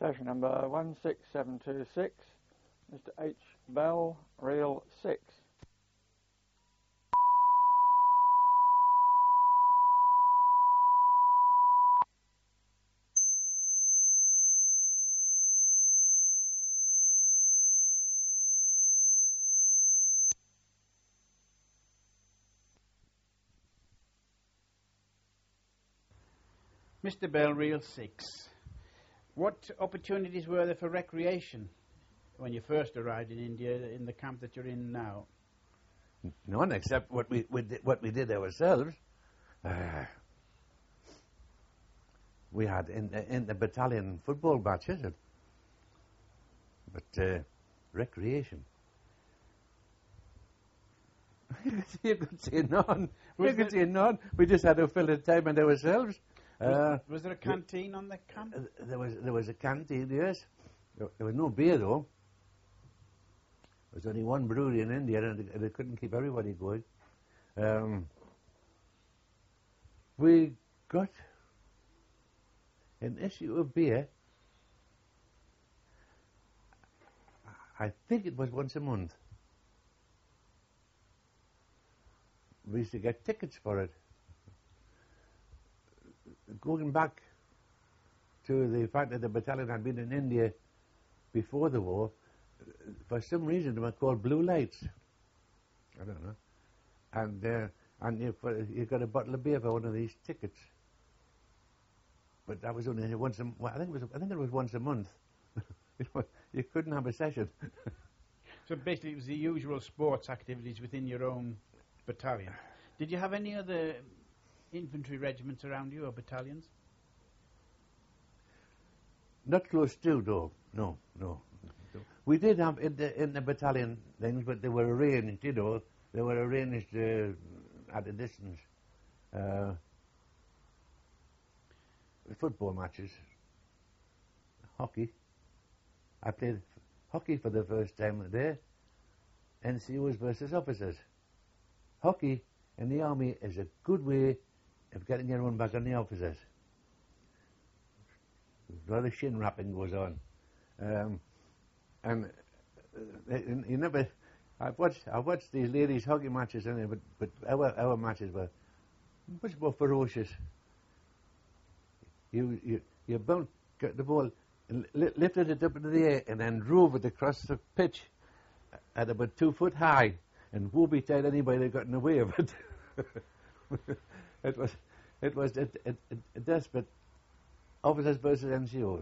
Station number 16726, Mr. H. Bell, reel 6. Mr. Bell, reel 6. What opportunities were there for recreation when you first arrived in India, in the camp that you're in now? None, except what we did ourselves. We had in the battalion football matches, but recreation. You could say none. You could say none. We just had to fill the time in ourselves. Was there a canteen on the camp? There was a canteen, yes. There was no beer though. There was only one brewery in India, and they couldn't keep everybody going. We got an issue of beer. I think it was once a month. We used to get tickets for it. Going back to the fact that the battalion had been in India before the war, for some reason they were called blue lights. I don't know. And you got a bottle of beer for one of these tickets. But that was only once a month. I think it was once a month. You couldn't have a session. So basically it was the usual sports activities within your own battalion. Did you have any other infantry regiments around you, or battalions? Not close to, though. No. We did have in the battalion things, but they were arranged, you know. They were arranged at a distance. Football matches. Hockey. I played hockey for the first time there. NCOs versus officers. Hockey in the army is a good way of getting your own back on the officers. A lot of shin wrapping goes on, and you never. I've watched these ladies' hockey matches, but our matches were much more ferocious. You bound get the ball, lifted it up into the air, and then drove it across the pitch at about 2 foot high, and woe betide anybody that got in the way of it. It was a desperate officers versus NCOs.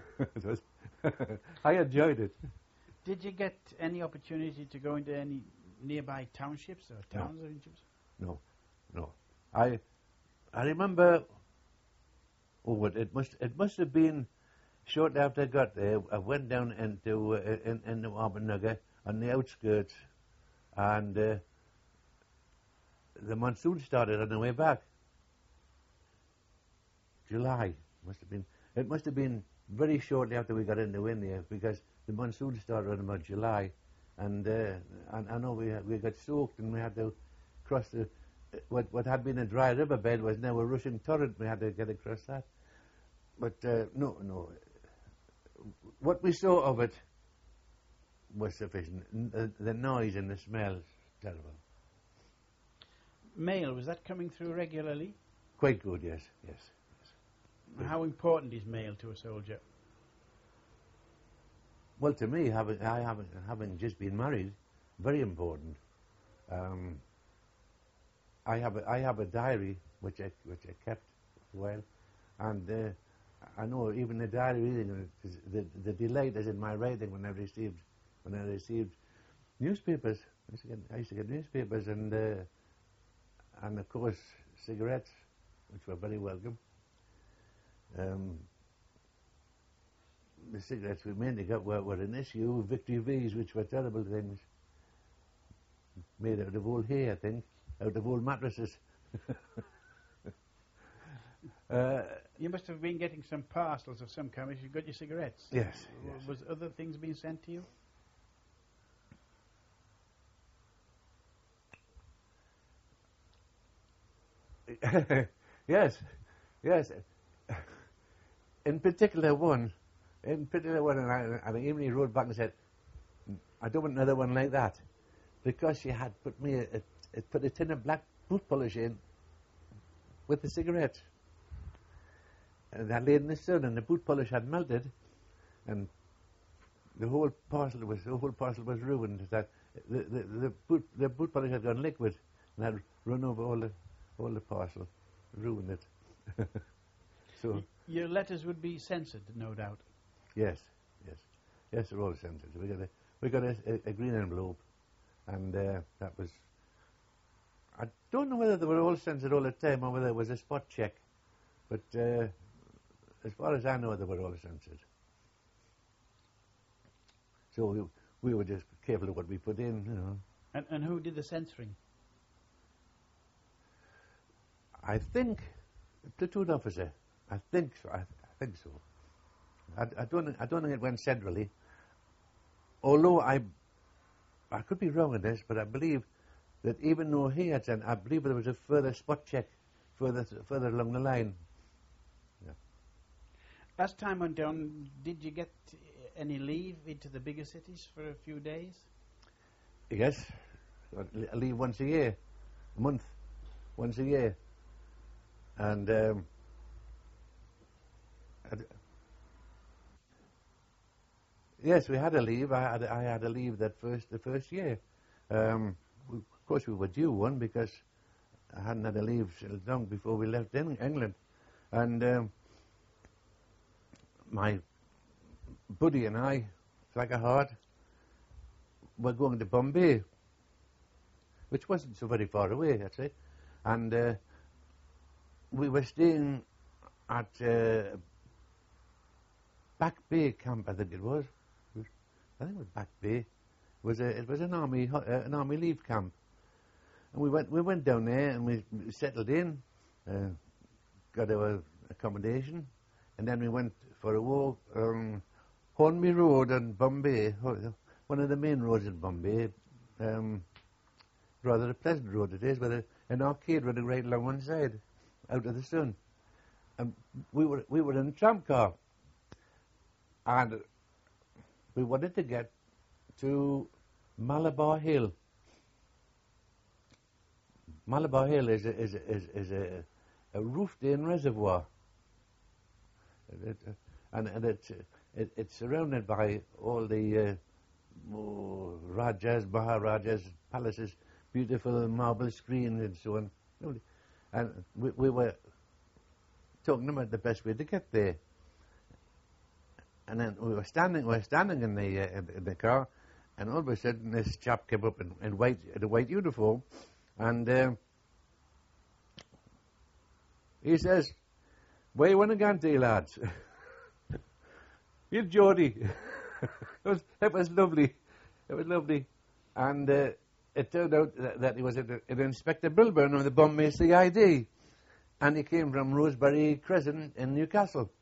I enjoyed it. Did you get any opportunity to go into any nearby townships or towns? No. I remember. Oh, it must have been shortly after I got there. I went down into Ahmednagar on the outskirts, and the monsoon started on the way back. July it must have been very shortly after we got into India, because the monsoon started in about July, and I know we got soaked, and we had to cross what had been a dry riverbed was now a rushing torrent. We had to get across that. But no, what we saw of it was sufficient. The noise and the smells, terrible. Mail, was that coming through regularly? Quite good, yes. How important is mail to a soldier? Well, to me, having just been married, very important. I have a diary which I kept for a while, and I know even the diary reading the delight is in my writing when I received newspapers. I used to get newspapers and of course cigarettes, which were very welcome. The cigarettes we mainly got were an issue, Victory V's, which were terrible things, made out of old hay, I think, out of old mattresses. You must have been getting some parcels of some kind if you got your cigarettes. Yes. Was other things being sent to you? Yes. In particular, one in particular one, and even he wrote back and said, I don't want another one like that, because she had put me put a tin of black boot polish in with the cigarette. And I laid in the sun, and the boot polish had melted, and the whole parcel was ruined. That the boot polish had gone liquid and had run over all the parcel, ruined it. So your letters would be censored, no doubt. yes, they're all censored. We got a green envelope, and that was. I don't know whether they were all censored all the time or whether it was a spot check, but as far as I know, they were all censored. So we were just careful of what we put in, you know. And who did the censoring? I think the platoon officer. I think so. I think so. I don't think it went centrally. Although I could be wrong in this, but I believe that even though he had sent, I believe there was a further spot check further along the line. Yeah. As time went on, did you get any leave into the bigger cities for a few days? Yes, I leave once a year, a month, once a year, and yes, we had a leave. I had a leave the first year. Of course, we were due one because I hadn't had a leave long before we left England, and my buddy and I, like a heart, were going to Bombay, which wasn't so very far away, actually, and we were staying at Back Bay camp, I think it was. I think it was Back Bay. It was an army leave camp, and we went down there and we settled in, got our accommodation, and then we went for a walk on Hornby Road in Bombay, one of the main roads in Bombay. Rather a pleasant road it is, with an arcade running right along one side, out of the sun. And we were in a tram car, and we wanted to get to Malabar Hill. Malabar Hill is a roofed-in reservoir, and it's surrounded by all the Rajas, Maharajas, palaces, beautiful marble screens and so on. And we were talking about the best way to get there. And then we were standing in the car, and all of a sudden this chap came up in a white uniform, and he says, "Where you want to go to, lads?" "You're Geordie." It was lovely. It was lovely, and it turned out that he was an Inspector Bilburn of the Bombay CID, and he came from Rosebery Crescent in Newcastle.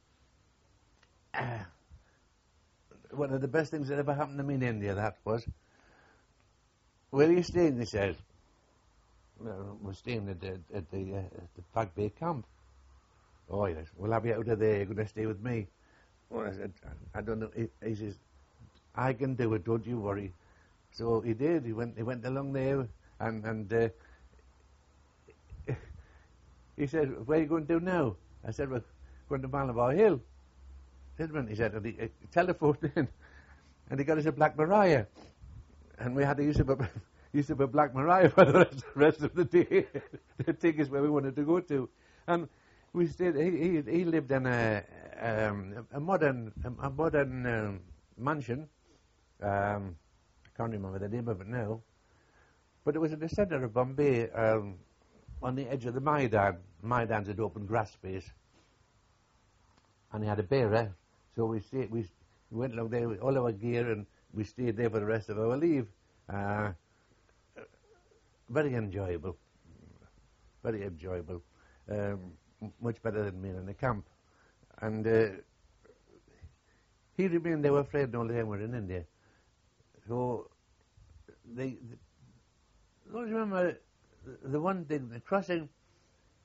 One of the best things that ever happened to me in India, that was. "Where are you staying?" he said. "Well, we're staying at the Back Bay camp." "Oh, yes, we'll have you out of there. You're going to stay with me." Well, I said, "I don't know." He says, "I can do it, don't you worry." So he did. He went along there, and he said, "Where are you going to do now?" I said, "We're going to Malabar Hill." He said, and he telephoned in, and he got us a Black Maria, and we had to use up a Black Maria for the rest of the day to take us where we wanted to go to. And we stayed. He lived in a modern mansion. I can't remember the name of it now, but it was in the centre of Bombay, on the edge of the Maidan. Maidan's an open grass space, and he had a bearer. So we went along there with all our gear, and we stayed there for the rest of our leave. Very enjoyable. Very enjoyable. Much better than being in the camp. And he remained our friend all the time we were in India. So I always remember the one thing, the crossing,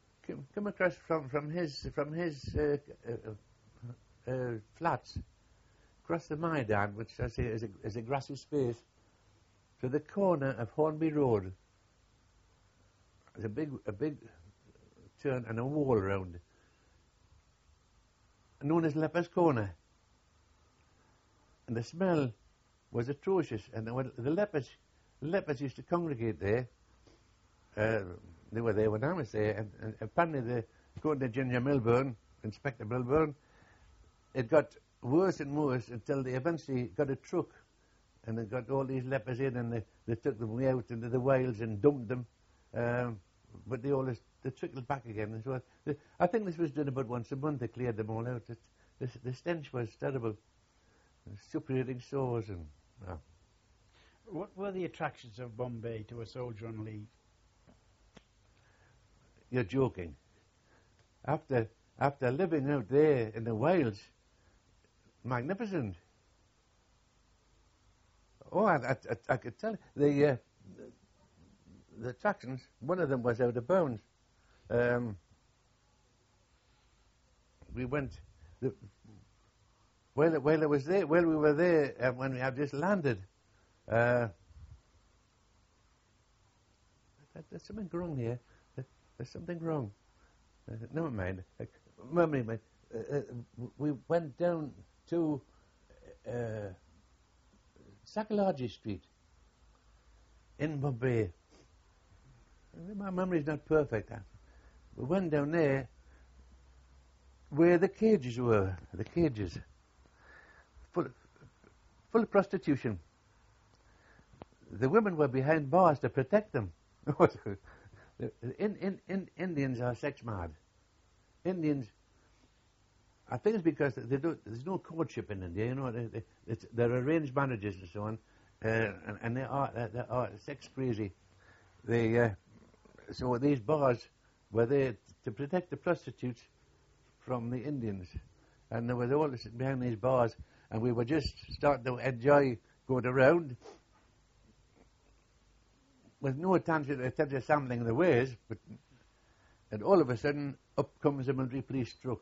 come across from his flats, across the Maidan, which I say is a grassy space, to the corner of Hornby Road. There's a big turn and a wall around it, known as Lepers Corner. And the smell was atrocious. And the lepers used to congregate there. They were there when I was there. And apparently, according to Ginger Milburn, Inspector Milburn, it got worse and worse until they eventually got a truck. And they got all these lepers in, and they took them way out into the wilds and dumped them. But they trickled back again. And so I think this was done about once a month. They cleared them all out. The stench was terrible. Suppurating sores and... What were the attractions of Bombay to a soldier on leave? You're joking. After living out there in the wilds, magnificent. Oh, I could tell you. The attractions, one of them was out of bounds. We went... While we were there, when we had just landed, there's something wrong here. There's something wrong. Never mind. We went down to Sakalaji Street in Bombay. My memory's not perfect. We went down there where the cages were. The cages. Full of prostitution. The women were behind bars to protect them. Indians are sex mad. Indians, I think it's because there's no courtship in India. You know, they're arranged marriages and so on, and they are sex crazy. So these bars were there to protect the prostitutes from the Indians, and there was all this behind these bars. And we were just starting to enjoy going around with no attention to sampling the ways, and all of a sudden, up comes a military police truck.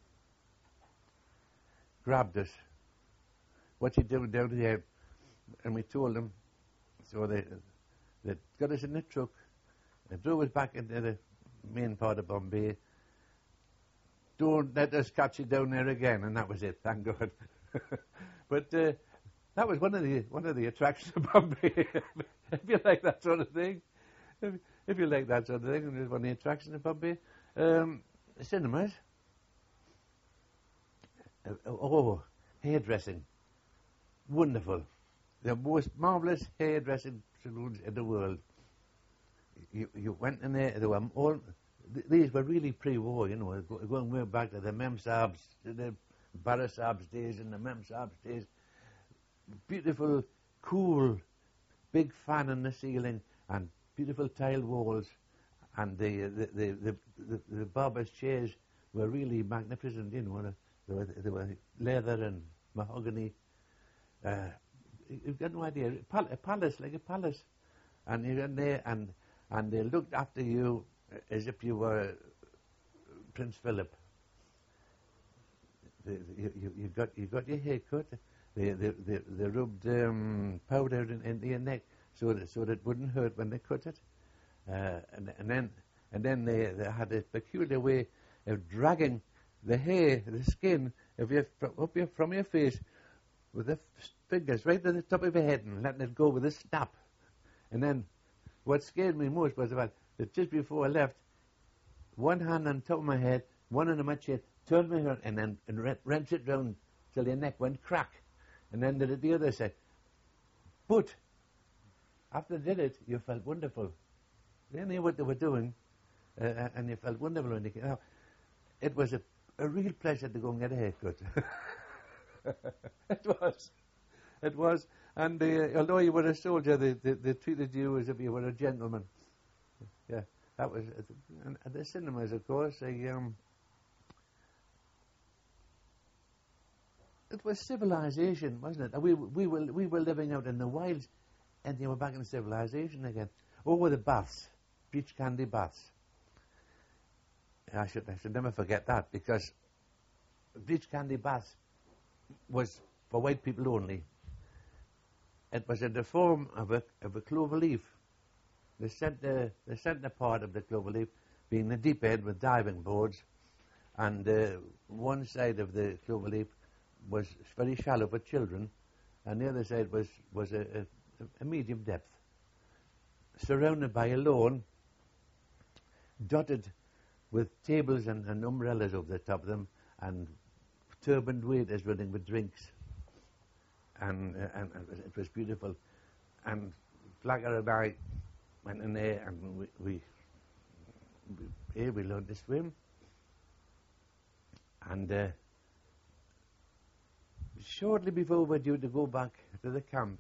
Grabbed us. What's he doing down here? And we told them. So they got us in the truck. They drove us back into the main part of Bombay. Don't let us catch you down there again. And that was it, thank God. But that was one of the attractions of Bombay. If you like that sort of thing, if you like that sort of thing, it was one of the attractions of Bombay. Cinemas. Hairdressing. Wonderful. The most marvellous hairdressing saloons in the world. You went in there. They were all. These were really pre-war. You know, going way back to the Mem Saabs, to the Bara Saab's days and the Mem Saab's days. Beautiful, cool, big fan in the ceiling and beautiful tile walls, and the barber's chairs were really magnificent. You know, they were leather and mahogany. You've got no idea. A palace, like a palace, and you're in there, and they looked after you as if you were Prince Philip. You got your hair cut. They rubbed powder into your neck so that it wouldn't hurt when they cut it. And then they had a peculiar way of dragging the hair, the skin from your face with the fingers right to the top of your head and letting it go with a snap. And then what scared me most was that just before I left, one hand on top of my head, one under my chin, turned my head and wrenched it round till your neck went crack. And then did it the other side. But after they did it, you felt wonderful. They knew what they were doing, and you felt wonderful when they came out. It was a real pleasure to go and get a haircut. It was. And although you were a soldier, they treated you as if you were a gentleman. Yeah, that was. And the cinemas, of course, it was civilization, wasn't it? We were living out in the wilds, and you were back in civilization again. Oh, the baths, beach candy baths. I should never forget that, because beach candy baths was for white people only. It was in the form of a clover leaf. The centre part of the clover leaf being the deep end with diving boards, and one side of the clover leaf was very shallow for children, and the other side was a medium depth, surrounded by a lawn, dotted with tables and umbrellas over the top of them, and turbaned waiters running with drinks, and it was beautiful. And Flagger and I went in there, and we learned to swim, and shortly before we were due to go back to the camp,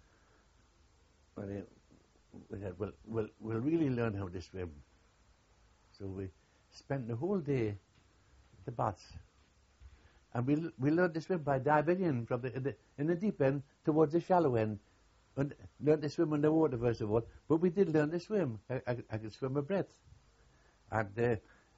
we said, we'll really learn how to swim. So we spent the whole day at the baths, and we learned to swim by diving in from in the deep end towards the shallow end, and learned to swim underwater first of all. But we did learn to swim. I could swim a breath, and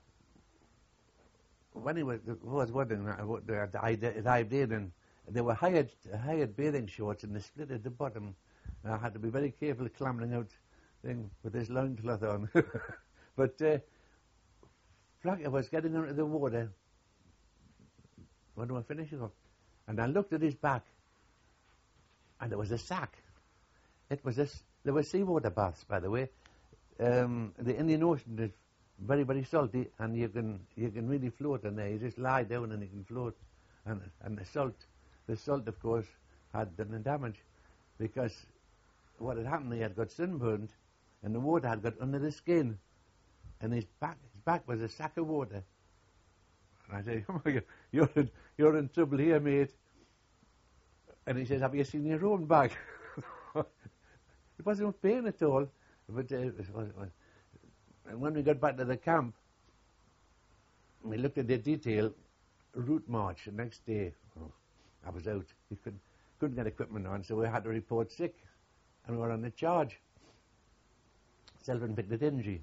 when it was one thing I dived in, and there were hired bathing shorts, and they split at the bottom. And I had to be very careful clambering out thing with this loincloth on. But Flagger was getting under the water when we were finishing up, and I looked at his back, and there was a sack. There were seawater baths, by the way. The Indian Ocean is very, very salty, and you can really float in there. You just lie down and you can float, and the salt, of course, had done the damage, because what had happened, he had got sunburned, and the water had got under the skin, and his back was a sack of water. And I said, "Oh my God, you're in trouble here, mate." And he says, "Have you seen your own back?" It wasn't pain at all, but and when we got back to the camp, we looked at the detail, route march the next day. Oh, I was out. We couldn't get equipment on, so we had to report sick, and we were on the charge. Self-inflicted injury.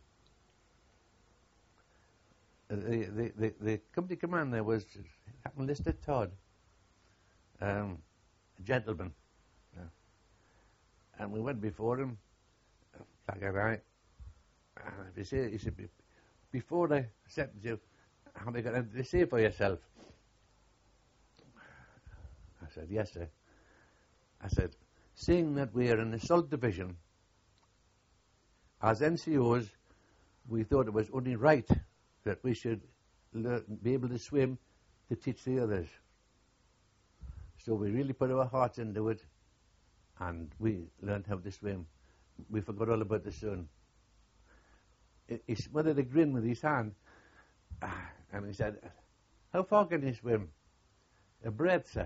The company commander was Captain Lister Todd, a gentleman. And we went before him, Flagger and I, he said, before they sentence you, have you got anything to say for yourself? I said, "Yes, sir." I said, "Seeing that we are an assault division, as NCOs, we thought it was only right that we should be able to swim to teach the others. So we really put our hearts into it, and we learned how to swim. We forgot all about the sun." He smothered a grin with his hand, and he said, "How far can you swim?" "A breath, sir."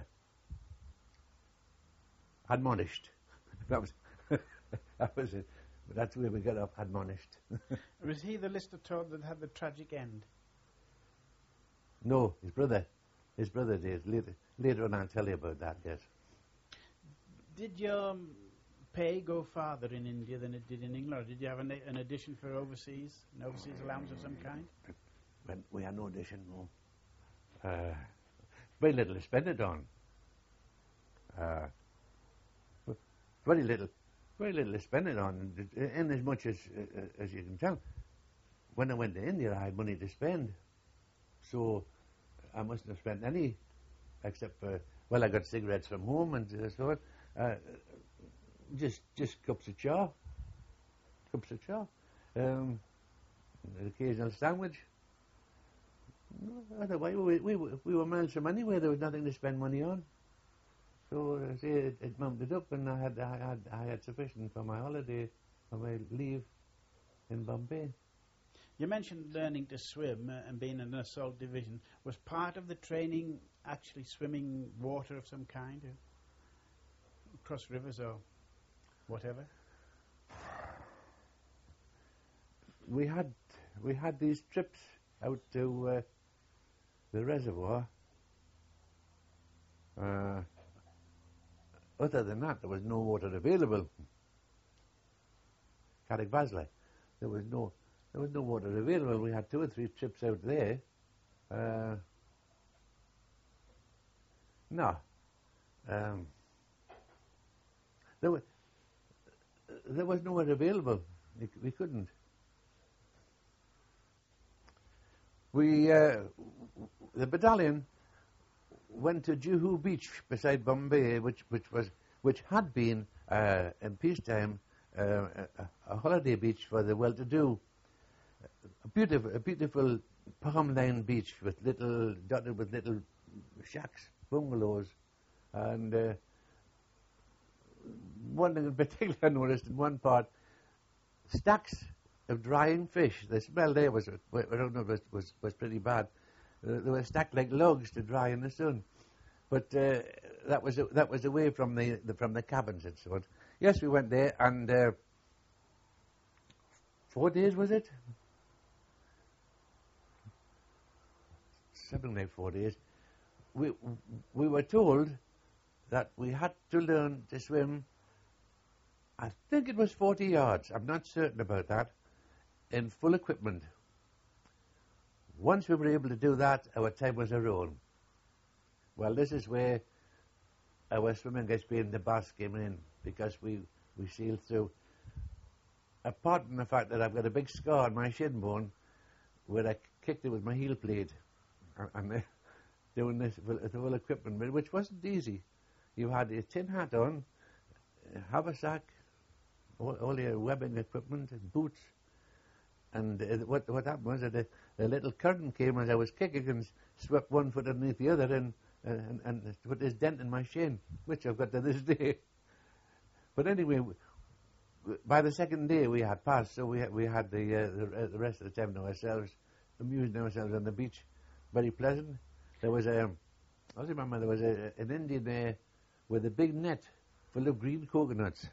Admonished. That was it. But that's where we got off, admonished. Was he the Lister Todd that had the tragic end? No, his brother. His brother did. Later on I'll tell you about that, yes. Did your pay go farther in India than it did in England, or did you have an addition for an overseas allowance of some kind? When we had no addition, no. Very little to spend it on. Very little to spend it on, in as much as you can tell. When I went to India, I had money to spend, so I mustn't have spent any, except for, well, I got cigarettes from home and so on. Just cups of chow, an occasional sandwich. Otherwise, we were miles from anywhere. There was nothing to spend money on. So it mounted up, and I had sufficient for my holiday, for my leave in Bombay. You mentioned learning to swim and being in an assault division. Was part of the training actually swimming water of some kind, across rivers or whatever? We had these trips out to the reservoir. Other than that, there was no water available. Carrickbasleigh, there was no water available. We had 2 or 3 trips out there. No, there was nowhere available. We couldn't. The battalion went to Juhu Beach beside Bombay, which had been in peacetime a holiday beach for the well-to-do. A beautiful palm-lined beach dotted with little shacks, bungalows, and one thing in particular I noticed in one part, stacks of drying fish. The smell there was pretty bad. They were stacked like logs to dry in the sun, but that was away from the cabins and so on. Yes, we went there, and 4 days was it? Something like 4 days. We were told that we had to learn to swim. I think it was 40 yards. I'm not certain about that. In full equipment. Once we were able to do that, our time was our own. Well, this is where our swimming experience in the Bass came in, because we sailed through. Apart from the fact that I've got a big scar on my shin bone where I kicked it with my heel plate, and doing this with full equipment, which wasn't easy. You had a tin hat on, haversack, all your webbing equipment and boots. And what happened was that a little current came as I was kicking and swept one foot underneath the other and put this dent in my shin, which I've got to this day. But anyway, by the second day we had passed, so we had the rest of the time to ourselves, amusing ourselves on the beach. Very pleasant. There was I remember there was an Indian there with a big net full of green coconuts.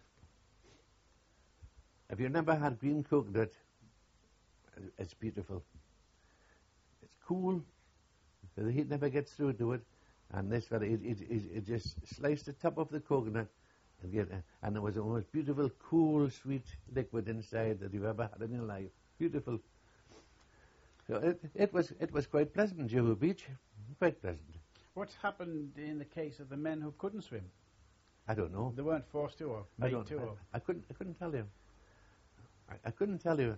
If you never had green coconut, it's beautiful. It's cool. The heat never gets through to it. And this fella, it just sliced the top of the coconut, and there was the most beautiful, cool, sweet liquid inside that you've ever had in your life. Beautiful. So it was quite pleasant, Juhu Beach. Quite pleasant. What happened in the case of the men who couldn't swim? I don't know. They weren't forced to, or made to, or I couldn't tell you. I couldn't tell you.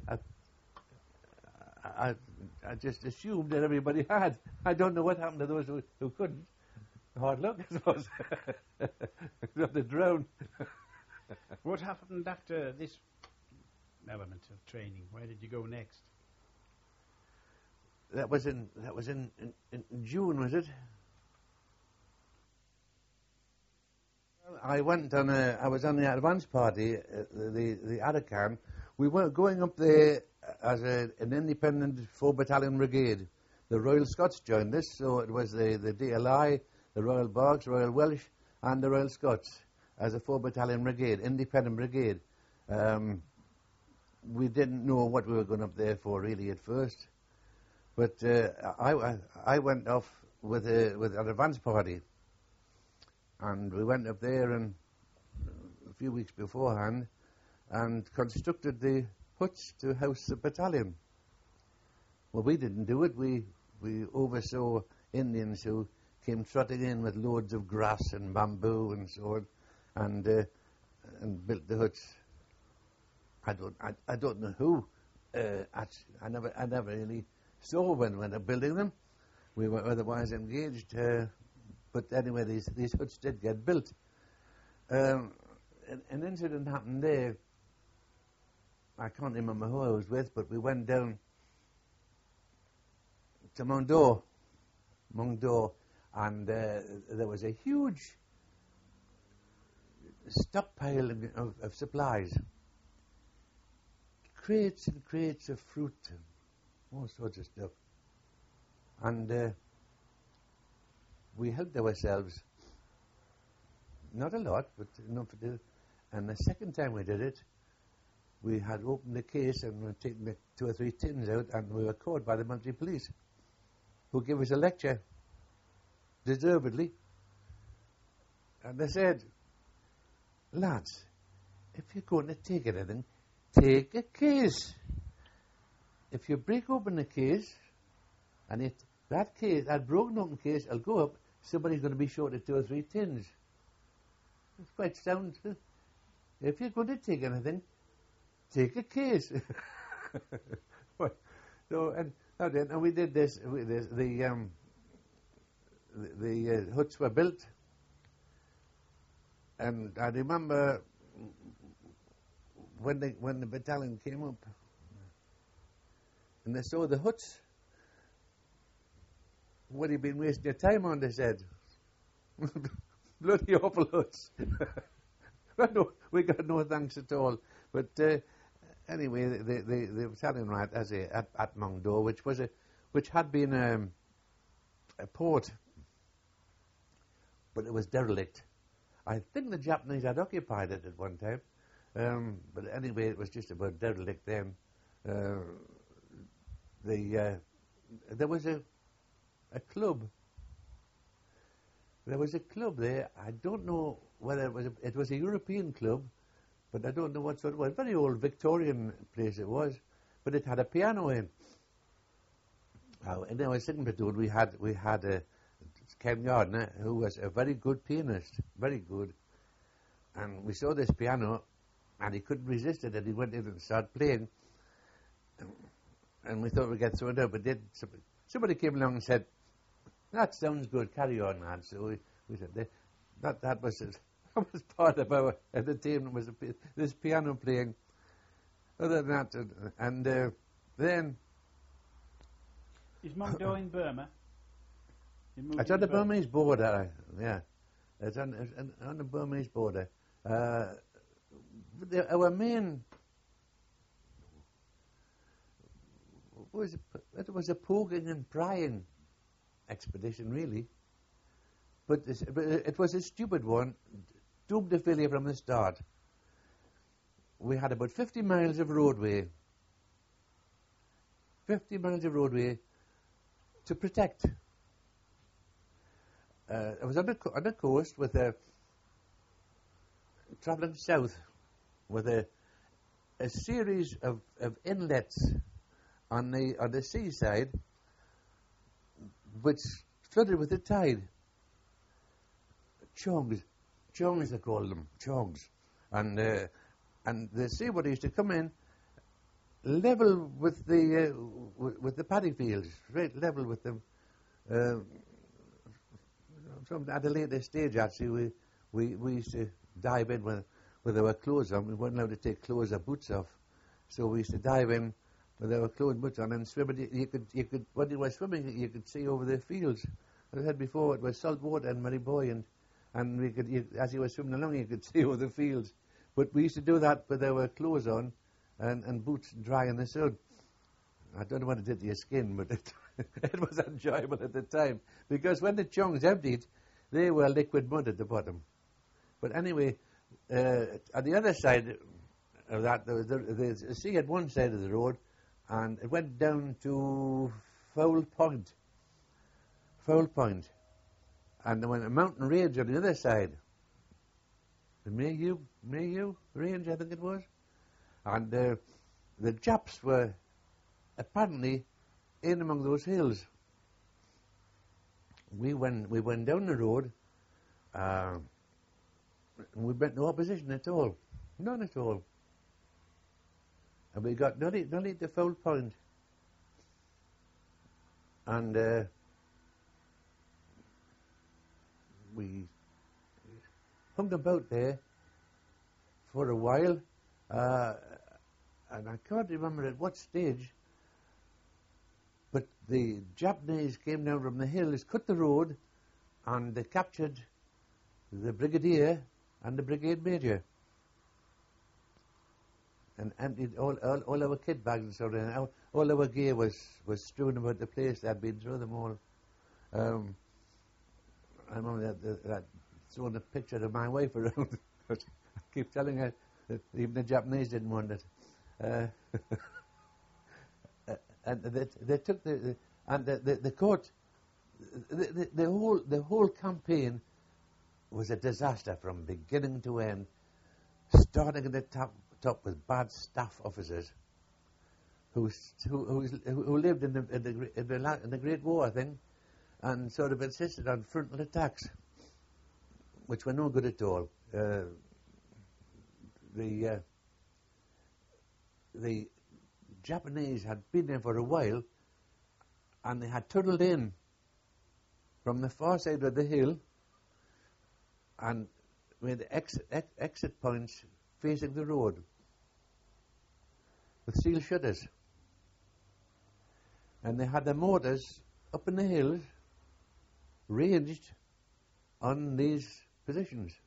I just assumed that everybody had. I don't know what happened to those who couldn't. Hard luck, I suppose. They drowned. What happened after this element of training? Where did you go next? That was in June, was it? Well, I was on the advance party, the Arakan. We were going up there as an independent 4-battalion brigade. The Royal Scots joined us, so it was the DLI, the Royal Berks, Royal Welsh, and the Royal Scots as a 4-battalion brigade, independent brigade. We didn't know what we were going up there for really at first, but I went off with an advance party, and we went up there and a few weeks beforehand and constructed the huts to house the battalion. Well, we didn't do it. We oversaw Indians who came trotting in with loads of grass and bamboo and so on, and built the huts. I don't know who. I never really saw when they're building them. We were otherwise engaged, but anyway, these huts did get built. An incident happened there. I can't remember who I was with, but we went down to Mungdor, and there was a huge stockpile of supplies, crates and crates of fruit and all sorts of stuff. And we helped ourselves, not a lot, but enough to do. And the second time we did it, we had opened the case and we were taking the 2 or 3 tins out, and we were caught by the military police, who gave us a lecture, deservedly. And they said, lads, if you're going to take anything, take a case. If you break open the case, and that broken open case will go up, somebody's going to be short of 2 or 3 tins. It's quite sound. If you're going to take anything, take a case. So and we did this. The huts were built, and I remember when the battalion came up, and they saw the huts. What have you been wasting your time on? They said. Bloody awful huts. We got no thanks at all. But anyway, the battalion were at Mongdo, which had been a port, but it was derelict. I think the Japanese had occupied it at one time, but anyway, it was just about derelict then. There was a club. There was a club there. I don't know whether it was a European club, but I don't know what sort it was. Very old Victorian place it was, but it had a piano in. In our second platoon, we had Ken Gardner, who was a very good pianist, very good. And we saw this piano, and he couldn't resist it, and he went in and started playing. And we thought we'd get thrown out, but somebody came along and said, "That sounds good, carry on, lad." So we said, that was part of our entertainment, was this piano playing. Other than that, and then... Is Mongdo in Burma? It's on the Burmese border, yeah. It's on the Burmese border. Our main... It was a poking and prying expedition, really, but it was a stupid one, doomed to failure from the start. We had about 50 miles of roadway. 50 miles of roadway to protect. It was on the coast with travelling south with a series of inlets on the seaside, which flooded with the tide. Chongs they called them, chongs. And the seawater used to come in level with the paddy fields, right level with them. At a later stage, actually, we used to dive in with our clothes on. We weren't allowed to take clothes or boots off, so we used to dive in with our clothes and boots on and swim. You could when you were swimming, you could see over the fields. As I said before, it was salt water and very buoyant, and as you were swimming along, you could see over the fields. But we used to do that with our clothes on and boots dry in the sun. I don't know what it did to your skin, but it was enjoyable at the time, because when the chongs emptied, they were liquid mud at the bottom. But anyway, on the other side of that, there was the sea at one side of the road, and it went down to Foul Point, and there went a mountain range on the other side, the Mayhew Range, I think it was, and the Japs were apparently in among those hills. We went down the road, and we met no opposition at all, none at all. And we got nearly to Foul Point, and we hung about there for a while, and I can't remember at what stage, but the Japanese came down from the hills, cut the road, and they captured the brigadier and the brigade major, and emptied all our kit bags and so on. All our gear was strewn about the place. They had been through them all. I remember that throwing a picture of my wife around. I keep telling her that even the Japanese didn't want it. And they took the court. The whole campaign was a disaster from beginning to end, starting at the top with bad staff officers who lived in the Great War, I think, and sort of insisted on frontal attacks. which were no good at all. The Japanese had been there for a while, and they had tunnelled in from the far side of the hill and made exit points facing the road with steel shutters. And they had their mortars up in the hills ranged on these positions.